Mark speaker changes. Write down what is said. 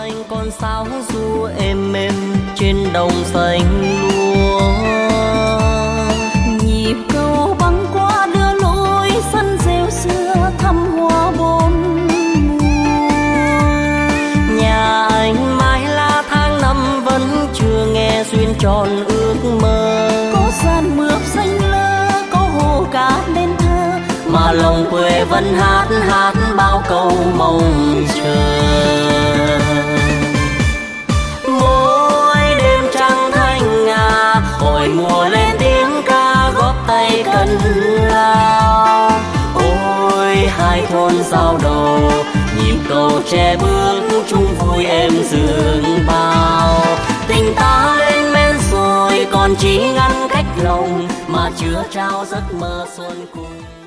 Speaker 1: anh con sáo ru êm êm trên đồng xanh lúa.
Speaker 2: Nhịp cầu băng qua đưa lối sân rêu xưa thăm hoa bốn mùa.
Speaker 1: Nhà anh mãi là tháng năm vẫn chưa nghe duyên tròn ước mơ.
Speaker 2: Có gian mướp xanh lơ, có hồ cá nên thơ,
Speaker 1: mà lòng quê vẫn hát hát bao câu mong chờ. Mỗi đêm trăng thanh ngà, hồi mùa lên tiếng ca góp tay cân lao. Ôi hai thôn giao đầu, nhịp cầu tre bước chung vui êm dương bao. Tình ta lên men rồi còn chỉ ngăn cách lòng, mà chưa trao giấc mơ xuân cùng.